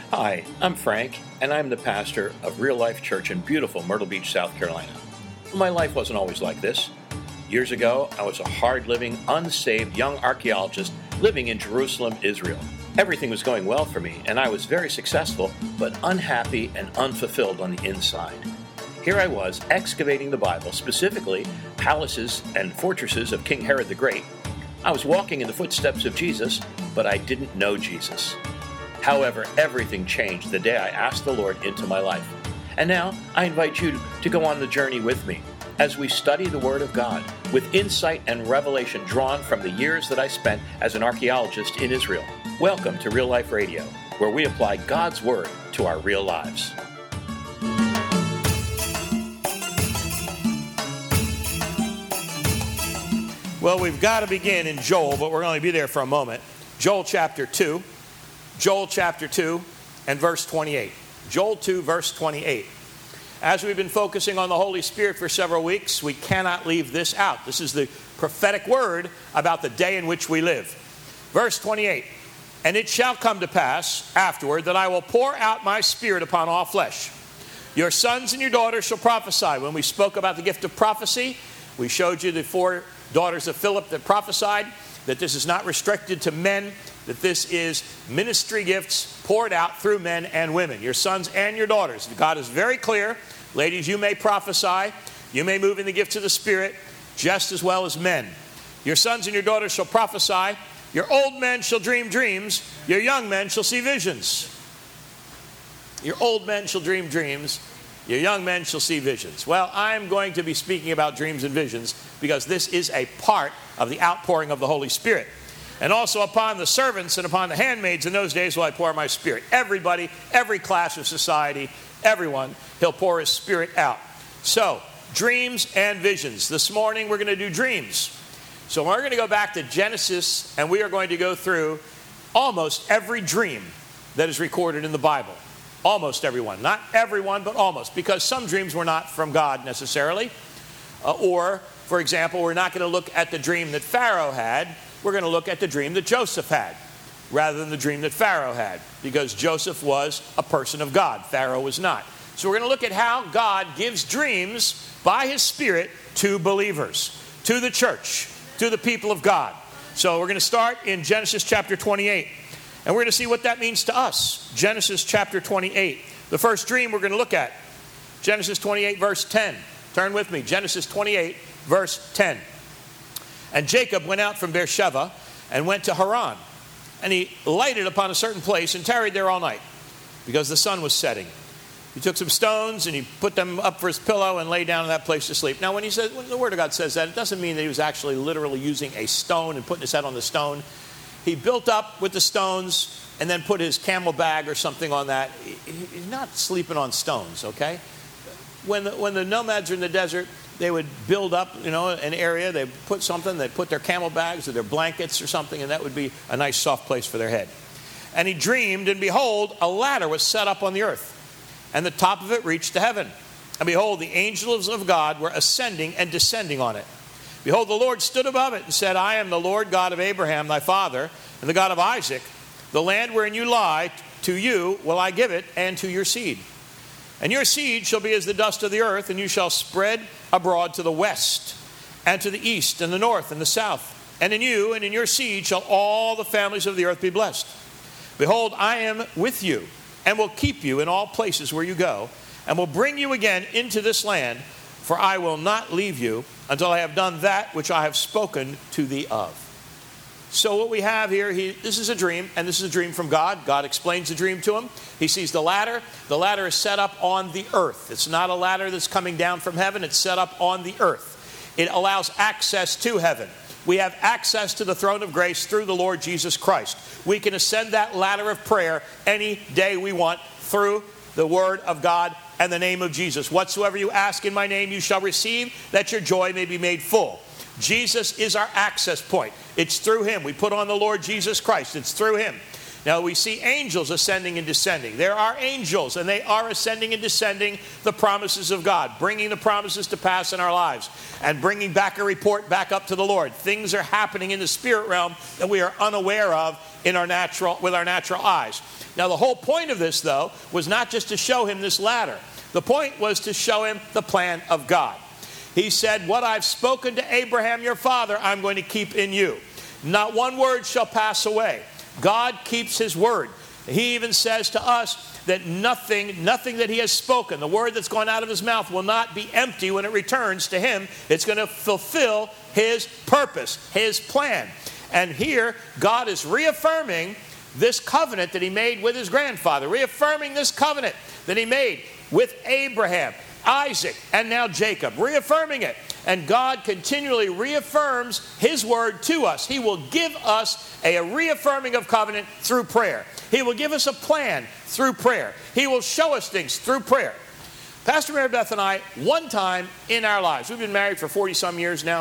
Hi, I'm Frank, and I'm the pastor of Real Life Church in beautiful Myrtle Beach, South Carolina. My life wasn't always like this. Years ago, I was a hard-living, unsaved young archaeologist living in Jerusalem, Israel. Everything was going well for me, and I was very successful, but unhappy and unfulfilled on the inside. Here I was, excavating the Bible, specifically palaces and fortresses of King Herod the Great. I was walking in the footsteps of Jesus, but I didn't know Jesus. However, everything changed the day I asked the Lord into my life. And now, I invite you to go on the journey with me as we study the Word of God with insight and revelation drawn from the years that I spent as an archaeologist in Israel. Welcome to Real Life Radio, where we apply God's Word to our real lives. Well, we've got to begin in Joel, but we're going to be there for a moment. Joel chapter 2. Joel chapter 2 and verse 28. Joel 2, verse 28. As we've been focusing on the Holy Spirit for several weeks, we cannot leave this out. This is the prophetic word about the day in which we live. Verse 28. And it shall come to pass afterward that I will pour out my Spirit upon all flesh. Your sons and your daughters shall prophesy. When we spoke about the gift of prophecy, we showed you the 4 daughters of Philip that prophesied, that this is not restricted to men, that this is ministry gifts poured out through men and women, your sons and your daughters. God is very clear. Ladies, you may prophesy. You may move in the gifts of the Spirit just as well as men. Your sons and your daughters shall prophesy. Your old men shall dream dreams. Your young men shall see visions. Your old men shall dream dreams. Your young men shall see visions. Well, I'm going to be speaking about dreams and visions because this is a part of the outpouring of the Holy Spirit. And also upon the servants and upon the handmaids in those days will I pour my Spirit. Everybody, every class of society, everyone, he'll pour his Spirit out. So, dreams and visions. This morning we're going to do dreams. So we're going to go back to Genesis and we are going to go through almost every dream that is recorded in the Bible. Almost everyone. Not everyone, but almost. Because some dreams were not from God necessarily. Or, for example, we're not going to look at the dream that Pharaoh had. We're going to look at the dream that Joseph had, rather than the dream that Pharaoh had, because Joseph was a person of God. Pharaoh was not. So we're going to look at how God gives dreams by His Spirit to believers, to the church, to the people of God. So we're going to start in Genesis chapter 28, and we're going to see what that means to us. Genesis chapter 28. The first dream we're going to look at, Genesis 28, verse 10. Turn with me, Genesis 28, verse 10. And Jacob went out from Beersheba and went to Haran. And he lighted upon a certain place and tarried there all night, because the sun was setting. He took some stones and he put them up for his pillow and lay down in that place to sleep. Now, when the Word of God says that, it doesn't mean that he was actually literally using a stone and putting his head on the stone. He built up with the stones and then put his camel bag or something on that. He's not sleeping on stones, okay? When the nomads are in the desert, they would build up, an area. They'd put something. They'd put their camel bags or their blankets or something, and that would be a nice soft place for their head. And he dreamed, and behold, a ladder was set up on the earth, and the top of it reached to heaven. And behold, the angels of God were ascending and descending on it. Behold, the Lord stood above it and said, I am the Lord God of Abraham, thy father, and the God of Isaac. The land wherein you lie, to you will I give it, and to your seed. And your seed shall be as the dust of the earth, and you shall spread abroad to the west, and to the east, and the north, and the south. And in you and in your seed shall all the families of the earth be blessed. Behold, I am with you, and will keep you in all places where you go, and will bring you again into this land, for I will not leave you until I have done that which I have spoken to thee of. So what we have here, this is a dream, and this is a dream from God. God explains the dream to him. He sees the ladder. The ladder is set up on the earth. It's not a ladder that's coming down from heaven. It's set up on the earth. It allows access to heaven. We have access to the throne of grace through the Lord Jesus Christ. We can ascend that ladder of prayer any day we want through the Word of God and the name of Jesus. Whatsoever you ask in my name, you shall receive, that your joy may be made full. Jesus is our access point. It's through him. We put on the Lord Jesus Christ. It's through him. Now we see angels ascending and descending. There are angels, and they are ascending and descending the promises of God, bringing the promises to pass in our lives, and bringing back a report back up to the Lord. Things are happening in the spirit realm that we are unaware of with our natural eyes. Now the whole point of this, though, was not just to show him this ladder. The point was to show him the plan of God. He said, what I've spoken to Abraham your father, I'm going to keep in you. Not one word shall pass away. God keeps his word. He even says to us that nothing that he has spoken, the word that's gone out of his mouth, will not be empty when it returns to him. It's going to fulfill his purpose, his plan. And here, God is reaffirming this covenant that he made with his grandfather, reaffirming this covenant that he made with Abraham, Isaac, and now Jacob, reaffirming it. And God continually reaffirms his word to us. He will give us a reaffirming of covenant through prayer. He will give us a plan through prayer. He will show us things through prayer. Pastor Mary Beth and I, one time in our lives, we've been married for 40-some years now,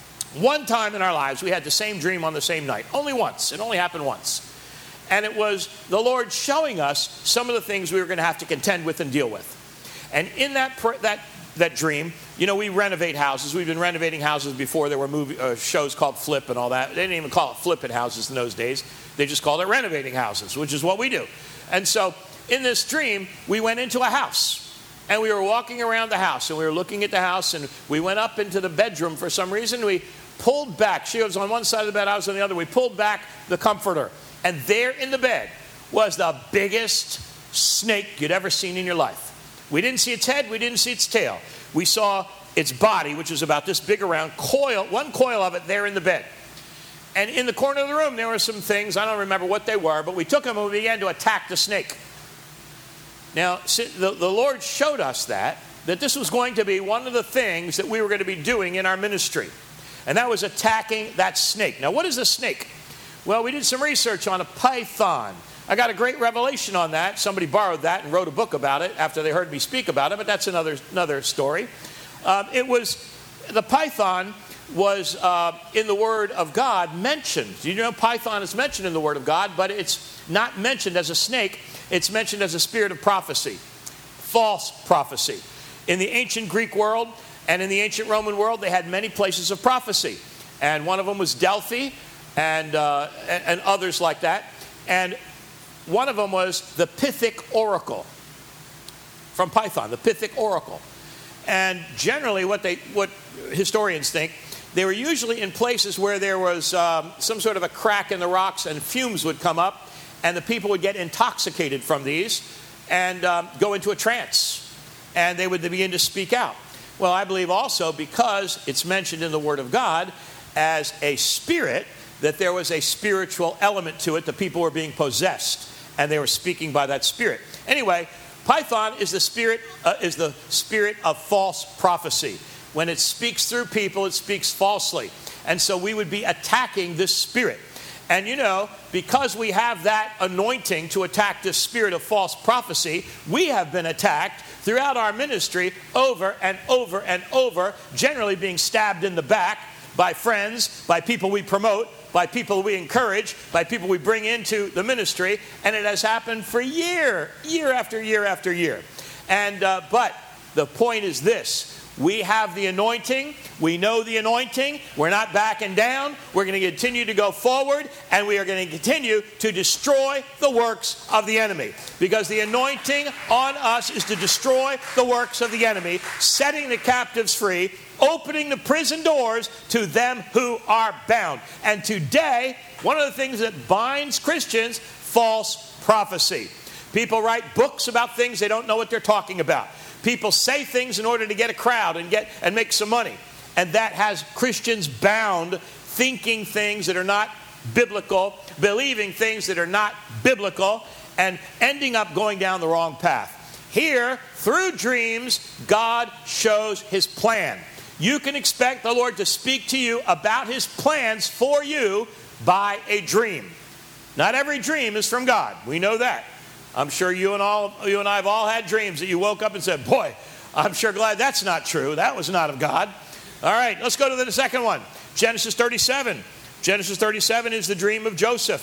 one time in our lives we had the same dream on the same night. Only once. It only happened once. And it was the Lord showing us some of the things we were going to have to contend with and deal with. And in that dream, you know, we renovate houses. We've been renovating houses before. There were shows called Flip and all that. They didn't even call it flipping houses in those days. They just called it renovating houses, which is what we do. And so in this dream, we went into a house. And we were walking around the house. And we were looking at the house. And we went up into the bedroom for some reason. We pulled back. She was on one side of the bed. I was on the other. We pulled back the comforter. And there in the bed was the biggest snake you'd ever seen in your life. We didn't see its head. We didn't see its tail. We saw its body, which was about this big around, one coil of it there in the bed. And in the corner of the room, there were some things. I don't remember what they were, but we took them and we began to attack the snake. Now, the Lord showed us that this was going to be one of the things that we were going to be doing in our ministry. And that was attacking that snake. Now, what is a snake? Well, we did some research on a python. I got a great revelation on that. Somebody borrowed that and wrote a book about it after they heard me speak about it, but that's another story. The python was in the Word of God mentioned. You know, python is mentioned in the Word of God, but it's not mentioned as a snake. It's mentioned as a spirit of prophecy, false prophecy. In the ancient Greek world and in the ancient Roman world, they had many places of prophecy. And one of them was Delphi and others like that. And one of them was the Pythic Oracle from Python, the Pythic Oracle. And generally what historians think, they were usually in places where there was some sort of a crack in the rocks and fumes would come up and the people would get intoxicated from these and go into a trance and they would begin to speak out. Well, I believe also because it's mentioned in the Word of God as a spirit, that there was a spiritual element to it. The people were being possessed and they were speaking by that spirit. Anyway, Python is the spirit of false prophecy. When it speaks through people, it speaks falsely. And so we would be attacking this spirit. And you know, because we have that anointing to attack this spirit of false prophecy, we have been attacked throughout our ministry over and over and over, generally being stabbed in the back by friends, by people we promote, by people we encourage, by people we bring into the ministry, and it has happened for year after year after year. And but the point is this: we have the anointing, we know the anointing, we're not backing down, we're going to continue to go forward, and we are going to continue to destroy the works of the enemy. Because the anointing on us is to destroy the works of the enemy, setting the captives free, opening the prison doors to them who are bound. And today, one of the things that binds Christians, false prophecy. People write books about things they don't know what they're talking about. People say things in order to get a crowd and make some money. And that has Christians bound, thinking things that are not biblical, believing things that are not biblical, and ending up going down the wrong path. Here, through dreams, God shows his plan. You can expect the Lord to speak to you about his plans for you by a dream. Not every dream is from God. We know that. I'm sure you and I have all had dreams that you woke up and said, boy, I'm sure glad that's not true. That was not of God. All right, let's go to the second one. Genesis 37. Genesis 37 is the dream of Joseph.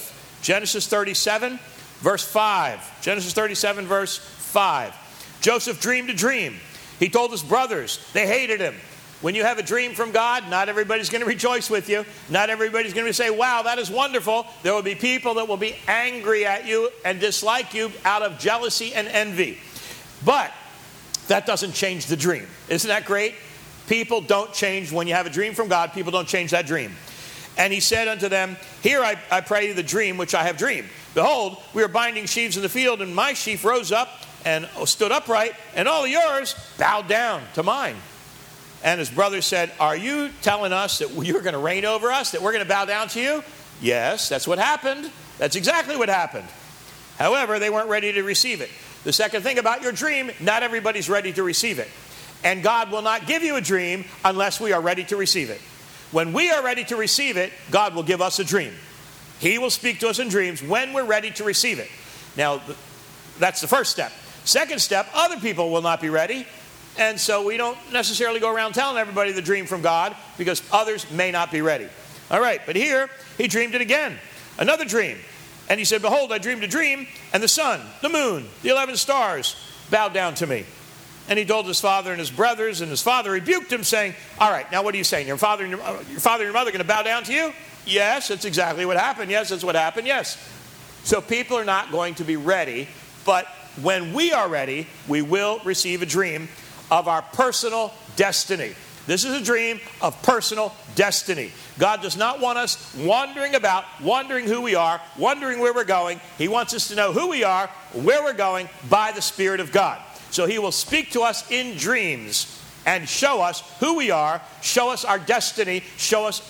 Genesis 37, verse 5. Genesis 37, verse 5. Joseph dreamed a dream. He told his brothers. They hated him. When you have a dream from God, not everybody's going to rejoice with you. Not everybody's going to say, wow, that is wonderful. There will be people that will be angry at you and dislike you out of jealousy and envy. But that doesn't change the dream. Isn't that great? People don't change. When you have a dream from God, people don't change that dream. And he said unto them, here I pray you the dream which I have dreamed. Behold, we are binding sheaves in the field, and my sheaf rose up and stood upright, and all of yours bowed down to mine. And his brothers said, are you telling us that you're going to reign over us, that we're going to bow down to you? Yes, that's what happened. That's exactly what happened. However, they weren't ready to receive it. The second thing about your dream, not everybody's ready to receive it. And God will not give you a dream unless we are ready to receive it. When we are ready to receive it, God will give us a dream. He will speak to us in dreams when we're ready to receive it. Now, that's the first step. Second step, other people will not be ready. And so we don't necessarily go around telling everybody the dream from God because others may not be ready. All right, but here he dreamed it again. Another dream. And he said, behold, I dreamed a dream, and the sun, the moon, the 11 stars bowed down to me. And he told his father and his brothers, and his father rebuked him, saying, all right, now what are you saying? Your father and your mother are going to bow down to you? Yes, that's exactly what happened. Yes, that's what happened. Yes. So people are not going to be ready, but when we are ready, we will receive a dream of our personal destiny. This is a dream of personal destiny. God does not want us wandering about, wondering who we are, wondering where we're going. He wants us to know who we are, where we're going by the Spirit of God. So he will speak to us in dreams and show us who we are, show us our destiny, show us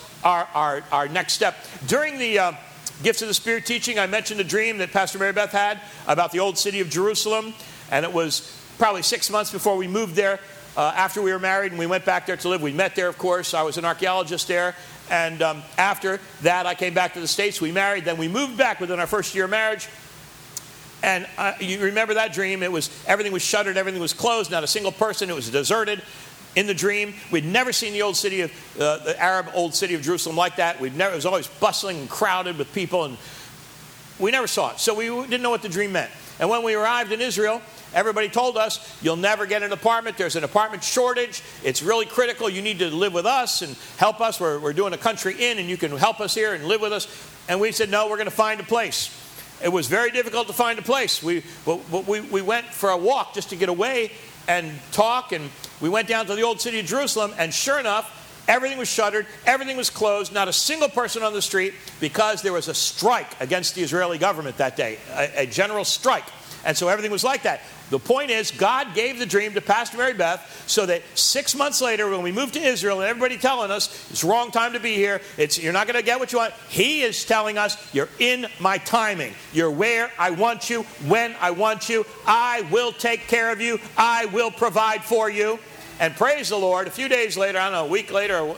our next step. During the Gifts of the Spirit teaching, I mentioned a dream that Pastor Mary Beth had about the old city of Jerusalem, and it was probably 6 months before we moved there after we were married, and we went back there to live. We met there, of course. I was an archaeologist there, and after that, I came back to the States. We married, then we moved back within our first year of marriage. And you remember that dream? Everything was shuttered, everything was closed, not a single person. It was deserted. In the dream, we'd never seen the old city of the Arab old city of Jerusalem like that. It was always bustling and crowded with people, and we never saw it. So we didn't know what the dream meant. And when we arrived in Israel, everybody told us, you'll never get an apartment. There's an apartment shortage. It's really critical. You need to live with us and help us. We're doing a country inn, and you can help us here and live with us. And we said, no, we're going to find a place. It was very difficult to find a place. We went for a walk just to get away and talk, and we went down to the old city of Jerusalem, and sure enough, everything was shuttered, everything was closed, not a single person on the street, because there was a strike against the Israeli government that day, a general strike. And so everything was like that. The point is, God gave the dream to Pastor Mary Beth so that 6 months later, when we moved to Israel, and everybody telling us, it's the wrong time to be here, you're not going to get what you want, he is telling us, you're in my timing. You're where I want you, when I want you. I will take care of you. I will provide for you. And praise the Lord, a few days later, I don't know, a week later,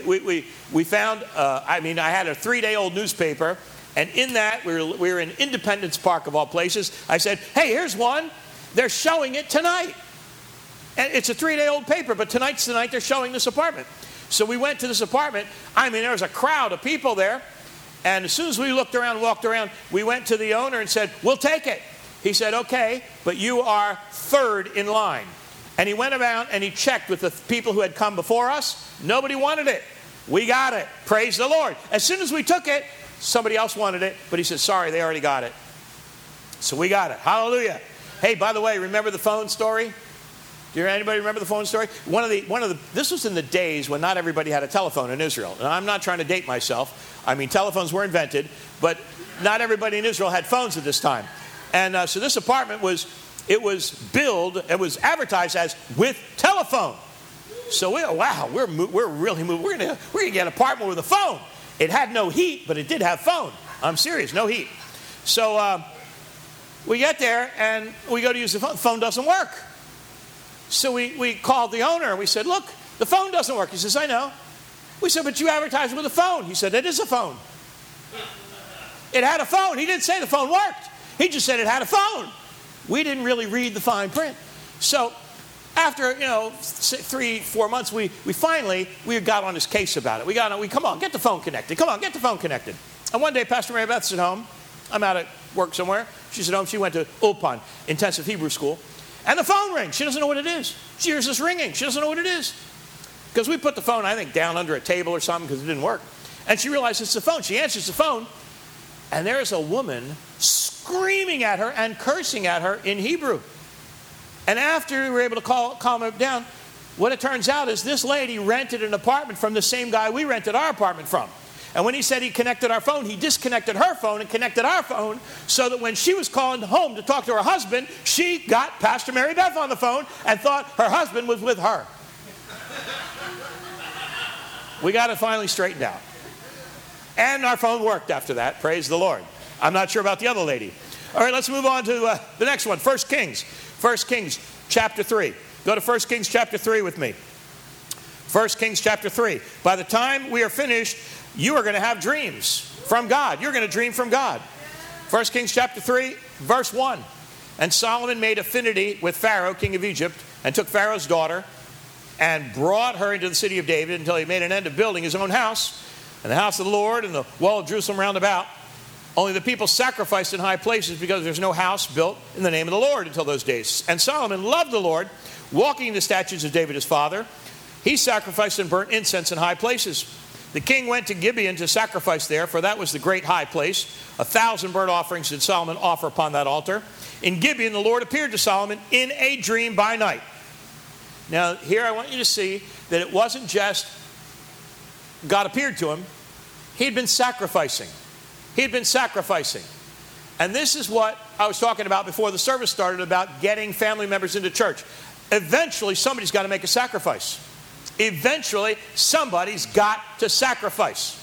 we found, I had a 3-day-old newspaper. And in that, we were in Independence Park, of all places. I said, hey, here's one. They're showing it tonight. And it's a 3-day-old paper, but tonight's the night they're showing this apartment. So we went to this apartment. There was a crowd of people there. And as soon as we looked around, walked around, we went to the owner and said, we'll take it. He said, okay, but you are third in line. And he went around and he checked with the people who had come before us. Nobody wanted it. We got it. Praise the Lord. As soon as we took it, somebody else wanted it, but he said, sorry, they already got it. So we got it. Hallelujah. Hey, by the way, remember the phone story? Do anybody remember the phone story? This was in the days when not everybody had a telephone in Israel. And I'm not trying to date myself. Telephones were invented, but not everybody in Israel had phones at this time. And so this apartment was advertised as with telephone. So we're really moving. We're gonna get an apartment with a phone. It had no heat, but it did have phone. I'm serious, no heat. So we get there, and we go to use the phone. The phone doesn't work. So we called the owner, and we said, look, the phone doesn't work. He says, I know. We said, but you advertised with a phone. He said, it is a phone. It had a phone. He didn't say the phone worked. He just said it had a phone. We didn't really read the fine print. So after 3-4 months, we finally got on his case about it. Come on, get the phone connected. Come on, get the phone connected. And one day, Pastor Mary Beth's at home, I'm out at work somewhere. She's at home. She went to Ulpan, intensive Hebrew school. And the phone rings. She doesn't know what it is. She hears this ringing. She doesn't know what it is. Because we put the phone, I think, down under a table or something because it didn't work. And she realizes it's the phone. She answers the phone. And there's a woman screaming at her and cursing at her in Hebrew. And after we were able to calm her down, what it turns out is this lady rented an apartment from the same guy we rented our apartment from. And when he said he connected our phone, he disconnected her phone and connected our phone so that when she was calling home to talk to her husband, she got Pastor Mary Beth on the phone and thought her husband was with her. We got it finally straightened out. And our phone worked after that. Praise the Lord. I'm not sure about the other lady. All right, let's move on to the next one. 1 Kings. 1 Kings chapter 3. Go to 1 Kings chapter 3 with me. 1 Kings chapter 3. By the time we are finished, you are going to have dreams from God. You're going to dream from God. 1 Kings chapter 3, verse 1. And Solomon made affinity with Pharaoh, king of Egypt, and took Pharaoh's daughter and brought her into the city of David until he made an end of building his own house and the house of the Lord and the wall of Jerusalem round about. Only the people sacrificed in high places because there's no house built in the name of the Lord until those days. And Solomon loved the Lord, walking in the statutes of David his father. He sacrificed and burnt incense in high places. The king went to Gibeon to sacrifice there, for that was the great high place. 1,000 burnt offerings did Solomon offer upon that altar. In Gibeon, the Lord appeared to Solomon in a dream by night. Now, here I want you to see that it wasn't just God appeared to him. He'd been sacrificing. He'd been sacrificing. And this is what I was talking about before the service started about getting family members into church. Eventually, somebody's got to make a sacrifice. Eventually, somebody's got to sacrifice.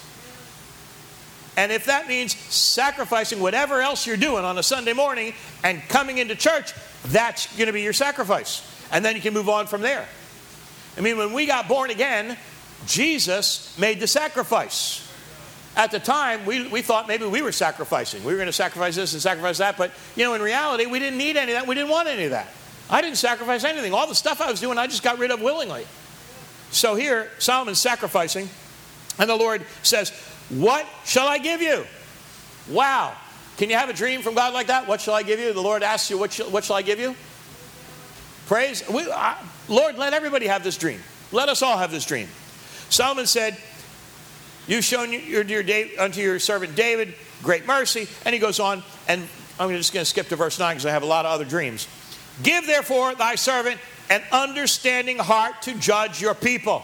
And if that means sacrificing whatever else you're doing on a Sunday morning and coming into church, that's going to be your sacrifice. And then you can move on from there. I mean, when we got born again, Jesus made the sacrifice. At the time, we thought maybe we were sacrificing. We were going to sacrifice this and sacrifice that. But, you know, in reality, we didn't need any of that. We didn't want any of that. I didn't sacrifice anything. All the stuff I was doing, I just got rid of willingly. So here, Solomon's sacrificing. And the Lord says, what shall I give you? Wow. Can you have a dream from God like that? What shall I give you? The Lord asks you, what shall I give you? Praise. Lord, let everybody have this dream. Let us all have this dream. Solomon said, you've shown unto your servant David great mercy. And he goes on, and I'm just going to skip to verse 9 because I have a lot of other dreams. Give therefore thy servant an understanding heart to judge your people.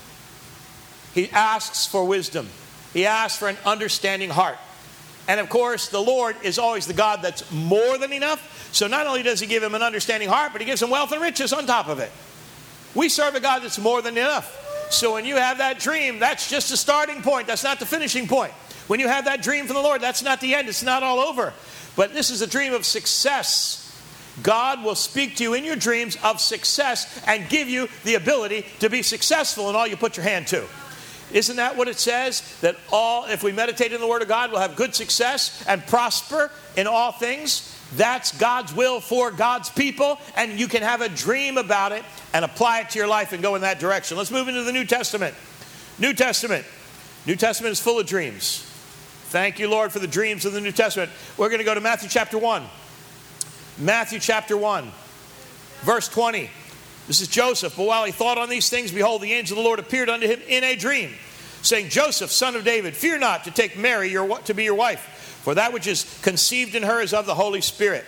He asks for wisdom. He asks for an understanding heart. And of course, the Lord is always the God that's more than enough. So not only does he give him an understanding heart, but he gives him wealth and riches on top of it. We serve a God that's more than enough. So when you have that dream, that's just a starting point. That's not the finishing point. When you have that dream from the Lord, that's not the end. It's not all over. But this is a dream of success. God will speak to you in your dreams of success and give you the ability to be successful in all you put your hand to. Isn't that what it says? That if we meditate in the Word of God, we'll have good success and prosper in all things. That's God's will for God's people, and you can have a dream about it and apply it to your life and go in that direction. Let's move into the New Testament. New Testament. New Testament is full of dreams. Thank you, Lord, for the dreams of the New Testament. We're going to go to Matthew chapter 1. Matthew chapter 1, verse 20. This is Joseph. But while he thought on these things, behold, the angel of the Lord appeared unto him in a dream, saying, Joseph, son of David, fear not to take Mary to be your wife. For that which is conceived in her is of the Holy Spirit.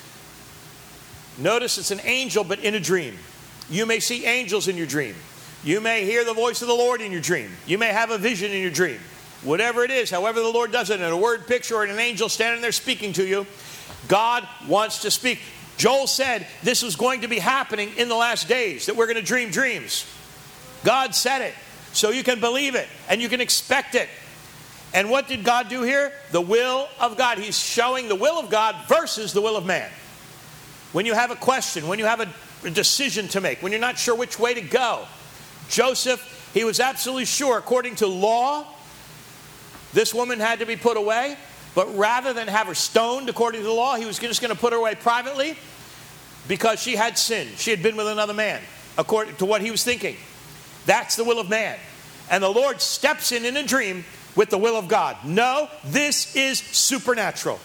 Notice it's an angel, but in a dream. You may see angels in your dream. You may hear the voice of the Lord in your dream. You may have a vision in your dream. Whatever it is, however the Lord does it, in a word picture or in an angel standing there speaking to you, God wants to speak. Joel said this was going to be happening in the last days, that we're going to dream dreams. God said it, so you can believe it and you can expect it. And what did God do here? The will of God. He's showing the will of God versus the will of man. When you have a question, when you have a decision to make, when you're not sure which way to go. Joseph, he was absolutely sure, according to law, this woman had to be put away. But rather than have her stoned according to the law, he was just going to put her away privately because she had sinned. She had been with another man, according to what he was thinking. That's the will of man. And the Lord steps in a dream with the will of God. No, this is supernatural.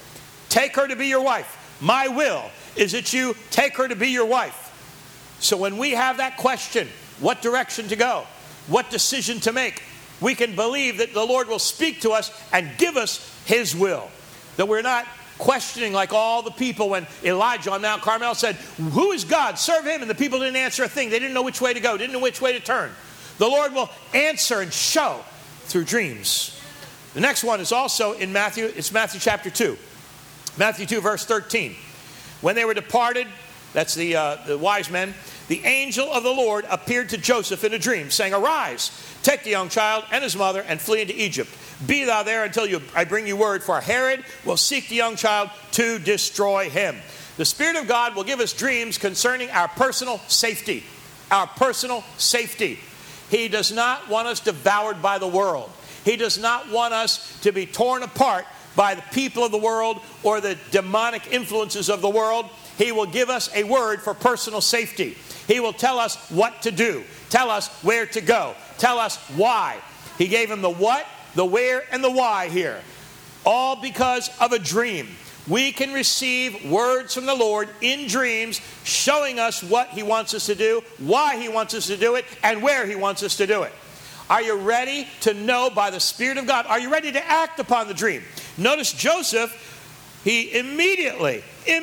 take her to be your wife. My will is that you take her to be your wife. So when we have that question, what direction to go, what decision to make, we can believe that the Lord will speak to us and give us His will. That we're not questioning like all the people when Elijah on Mount Carmel said, who is God? Serve Him. And the people didn't answer a thing. They didn't know which way to go, didn't know which way to turn. The Lord will answer and show through dreams. The next one is also in Matthew. It's Matthew chapter 2. Matthew 2 verse 13. When they were departed, that's the wise men, the angel of the Lord appeared to Joseph in a dream, saying, arise, take the young child and his mother and flee into Egypt. Be thou there until I bring you word, for Herod will seek the young child to destroy him. The Spirit of God will give us dreams concerning our personal safety. Our personal safety. He does not want us devoured by the world. He does not want us to be torn apart by the people of the world or the demonic influences of the world. He will give us a word for personal safety. He will tell us what to do, tell us where to go, tell us why. He gave him the what, the where, and the why here. All because of a dream. We can receive words from the Lord in dreams showing us what He wants us to do, why He wants us to do it, and where He wants us to do it. Are you ready to know by the Spirit of God? Are you ready to act upon the dream? Notice Joseph, he immediately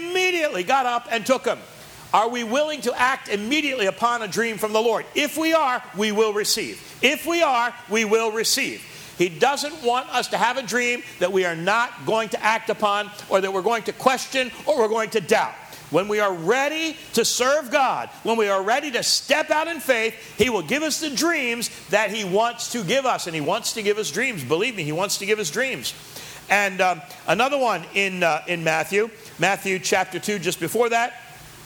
got up and took him. Are we willing to act immediately upon a dream from the Lord? If we are, we will receive. If we are, we will receive. He doesn't want us to have a dream that we are not going to act upon, or that we're going to question, or we're going to doubt. When we are ready to serve God, when we are ready to step out in faith, He will give us the dreams that He wants to give us. And He wants to give us dreams. Believe me, He wants to give us dreams. And another one in Matthew chapter 2, just before that,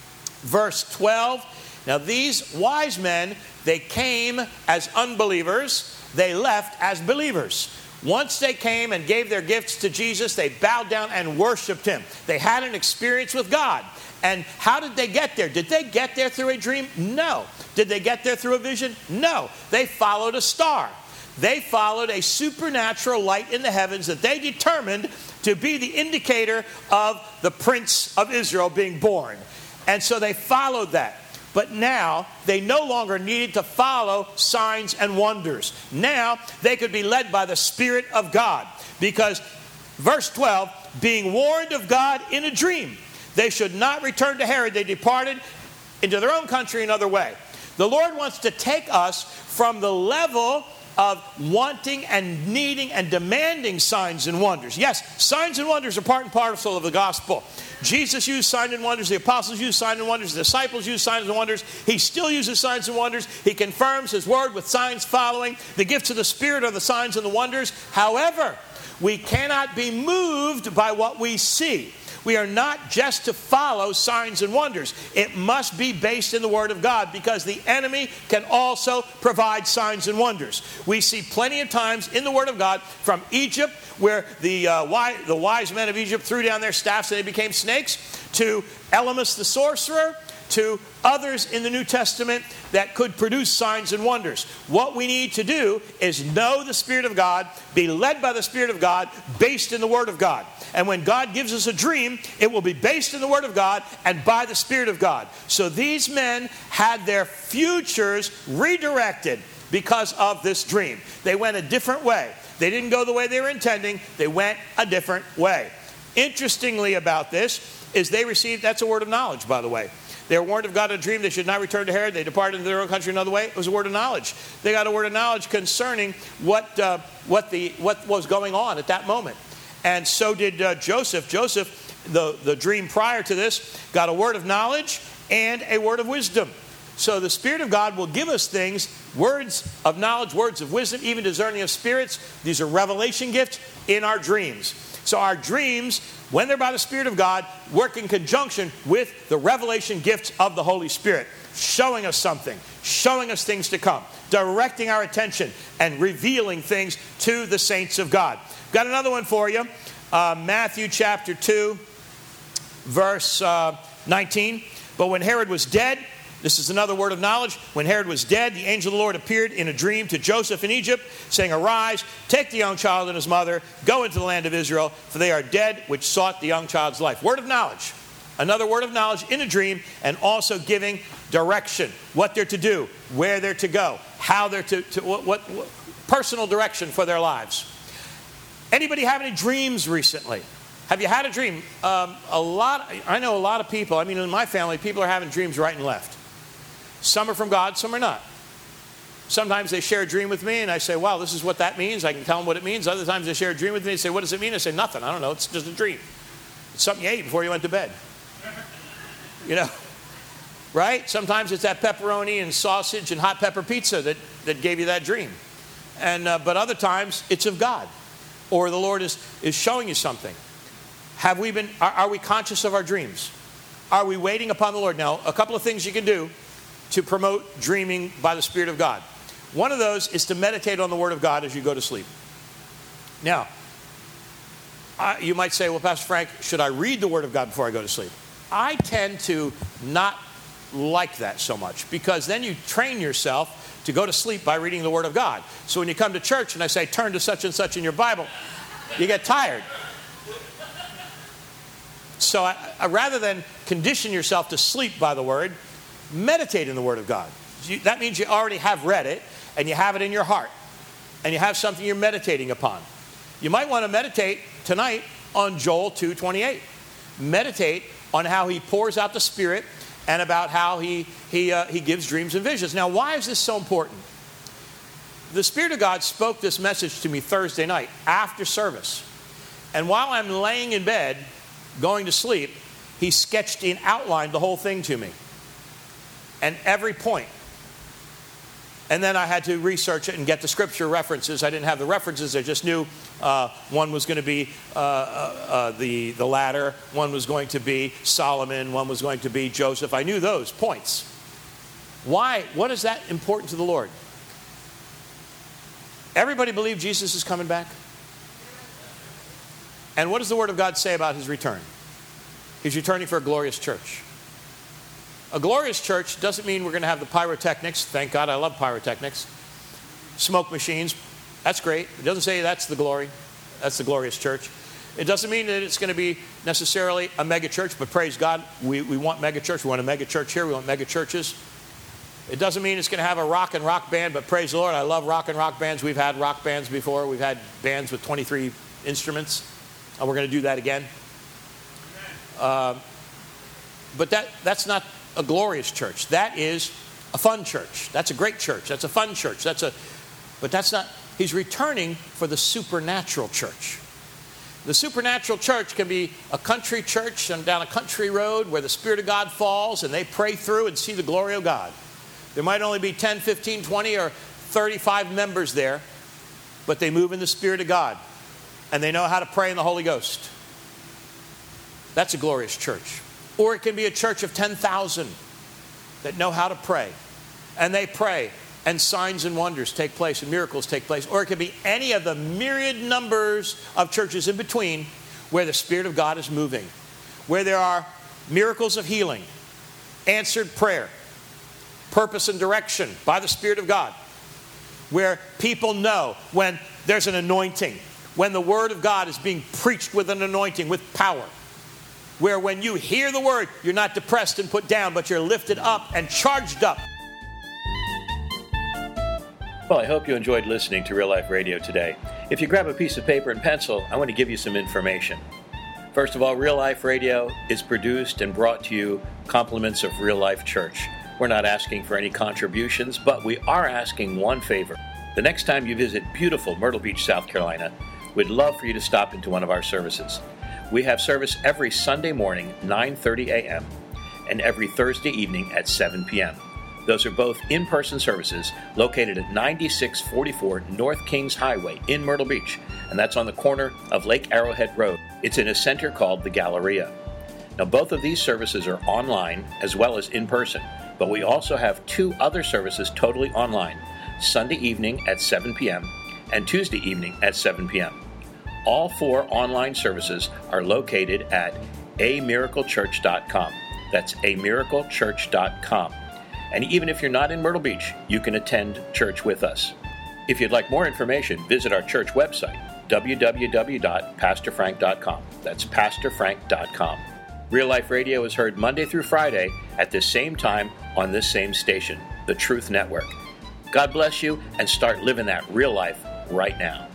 verse 12. Now these wise men, they came as unbelievers. They left as believers. Once they came and gave their gifts to Jesus, they bowed down and worshiped Him. They had an experience with God. And how did they get there? Did they get there through a dream? No. Did they get there through a vision? No. They followed a star. They followed a supernatural light in the heavens that they determined to be the indicator of the Prince of Israel being born. And so they followed that. But now they no longer needed to follow signs and wonders. Now they could be led by the Spirit of God. Because verse 12, being warned of God in a dream, they should not return to Herod. They departed into their own country another way. The Lord wants to take us from the level of wanting and needing and demanding signs and wonders. Yes, signs and wonders are part and parcel of the gospel. Jesus used signs and wonders. The apostles used signs and wonders. The disciples used signs and wonders. He still uses signs and wonders. He confirms His word with signs following. The gifts of the Spirit are the signs and the wonders. However, we cannot be moved by what we see. We are not just to follow signs and wonders. It must be based in the Word of God, because the enemy can also provide signs and wonders. We see plenty of times in the Word of God from Egypt, where the wise men of Egypt threw down their staffs and they became snakes, to Elymas the sorcerer, to others in the New Testament that could produce signs and wonders. What we need to do is know the Spirit of God, be led by the Spirit of God, based in the Word of God. And when God gives us a dream, it will be based in the Word of God and by the Spirit of God. So these men had their futures redirected because of this dream. They went a different way. They didn't go the way they were intending. They went a different way. Interestingly about this is they received, that's a word of knowledge, by the way. They were warned of God in a dream. They should not return to Herod. They departed into their own country another way. It was a word of knowledge. They got a word of knowledge concerning what was going on at that moment. And so did Joseph. Joseph, the dream prior to this, got a word of knowledge and a word of wisdom. So the Spirit of God will give us things, words of knowledge, words of wisdom, even discerning of spirits. These are revelation gifts in our dreams. So our dreams, when they're by the Spirit of God, work in conjunction with the revelation gifts of the Holy Spirit, showing us something, showing us things to come, directing our attention, and revealing things to the saints of God. Got another one for you. Matthew chapter 2, verse 19. But when Herod was dead, This is another word of knowledge. When Herod was dead, the angel of the Lord appeared in a dream to Joseph in Egypt, saying, "Arise, take the young child and his mother, go into the land of Israel, for they are dead which sought the young child's life." Word of knowledge. Another word of knowledge in a dream, and also giving direction. What they're to do, where they're to go, how they're what personal direction for their lives. Anybody have any dreams recently? Have you had a dream? I know a lot of people. I mean, in my family, people are having dreams right and left. Some are from God, some are not. Sometimes they share a dream with me, and I say, "Wow, this is what that means." I can tell them what it means. Other times they share a dream with me and say, "What does it mean?" I say, "Nothing. I don't know. It's just a dream. It's something you ate before you went to bed." You know, right? Sometimes it's that pepperoni and sausage and hot pepper pizza that gave you that dream. But other times it's of God, or the Lord is showing you something. Are we conscious of our dreams? Are we waiting upon the Lord? Now, a couple of things you can do to promote dreaming by the Spirit of God. One of those is to meditate on the Word of God as you go to sleep. Now, you might say, "Well, Pastor Frank, should I read the Word of God before I go to sleep?" I tend to not like that so much, because then you train yourself to go to sleep by reading the Word of God. So when you come to church and I say, "Turn to such and such in your Bible," you get tired. So rather than condition yourself to sleep by the Word, meditate in the Word of God. That means you already have read it, and you have it in your heart, and you have something you're meditating upon. You might want to meditate tonight on Joel 2:28. Meditate on how he pours out the Spirit, and about how he gives dreams and visions. Now, why is this so important? The Spirit of God spoke this message to me Thursday night after service. And while I'm laying in bed, going to sleep, he sketched in outline the whole thing to me. And every point. And then I had to research it and get the scripture references. I didn't have the references. I just knew one was going to be the ladder. One was going to be Solomon. One was going to be Joseph. I knew those points. Why? What is that important to the Lord? Everybody believe Jesus is coming back? And what does the Word of God say about his return? He's returning for a glorious church. A glorious church doesn't mean we're going to have the pyrotechnics. Thank God, I love pyrotechnics. Smoke machines. That's great. It doesn't say that's the glory. That's the glorious church. It doesn't mean that it's going to be necessarily a mega church, but praise God, we want mega church. We want a mega church here. We want mega churches. It doesn't mean it's going to have a rock and rock band, but praise the Lord, I love rock and rock bands. We've had rock bands before. We've had bands with 23 instruments, and we're going to do that again. But that's not a glorious church. That is a fun church. That's a great church. That's a fun church. But that's not. He's returning for the supernatural church. The supernatural church can be a country church and down a country road where the Spirit of God falls and they pray through and see the glory of God. There might only be 10, 15, 20, or 35 members there, but they move in the Spirit of God and they know how to pray in the Holy Ghost. That's a glorious church. Or it can be a church of 10,000 that know how to pray. And they pray, and signs and wonders take place, and miracles take place. Or it can be any of the myriad numbers of churches in between where the Spirit of God is moving. Where there are miracles of healing, answered prayer, purpose and direction by the Spirit of God. Where people know when there's an anointing, when the Word of God is being preached with an anointing, with power. Where when you hear the word, you're not depressed and put down, but you're lifted up and charged up. Well, I hope you enjoyed listening to Real Life Radio today. If you grab a piece of paper and pencil, I want to give you some information. First of all, Real Life Radio is produced and brought to you compliments of Real Life Church. We're not asking for any contributions, but we are asking one favor. The next time you visit beautiful Myrtle Beach, South Carolina, we'd love for you to stop into one of our services. We have service every Sunday morning, 9:30 a.m., and every Thursday evening at 7 p.m. Those are both in-person services located at 9644 North Kings Highway in Myrtle Beach, and that's on the corner of Lake Arrowhead Road. It's in a center called the Galleria. Now, both of these services are online as well as in person, but we also have two other services totally online, Sunday evening at 7 p.m. and Tuesday evening at 7 p.m. All four online services are located at amiraclechurch.com. That's amiraclechurch.com. And even if you're not in Myrtle Beach, you can attend church with us. If you'd like more information, visit our church website, www.pastorfrank.com. That's pastorfrank.com. Real Life Radio is heard Monday through Friday at this same time on this same station, the Truth Network. God bless you, and start living that real life right now.